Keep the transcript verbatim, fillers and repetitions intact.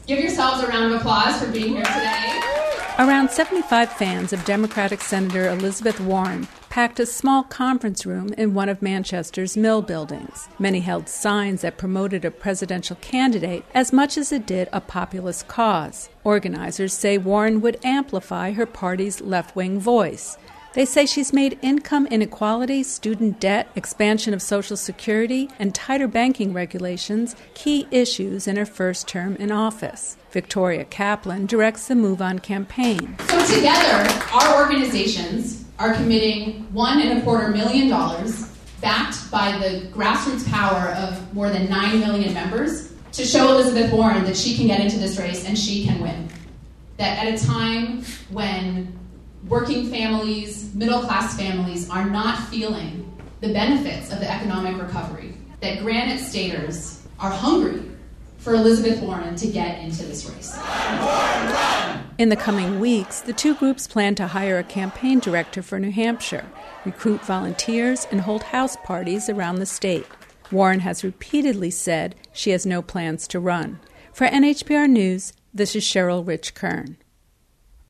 Give yourselves a round of applause for being here today. Around seventy-five fans of Democratic Senator Elizabeth Warren packed a small conference room in one of Manchester's mill buildings. Many held signs that promoted a presidential candidate as much as it did a populist cause. Organizers say Warren would amplify her party's left-wing voice. They say she's made income inequality, student debt, expansion of Social Security, and tighter banking regulations key issues in her first term in office. Victoria Kaplan directs the Move On campaign. So together, our organizations are committing one and a quarter million dollars, backed by the grassroots power of more than nine million members, to show Elizabeth Warren that she can get into this race and she can win. That at a time when working families, middle-class families are not feeling the benefits of the economic recovery, that Granite Staters are hungry for Elizabeth Warren to get into this race. In the coming weeks, the two groups plan to hire a campaign director for New Hampshire, recruit volunteers, and hold house parties around the state. Warren has repeatedly said she has no plans to run. For N H P R News, this is Cheryl Rich Kern.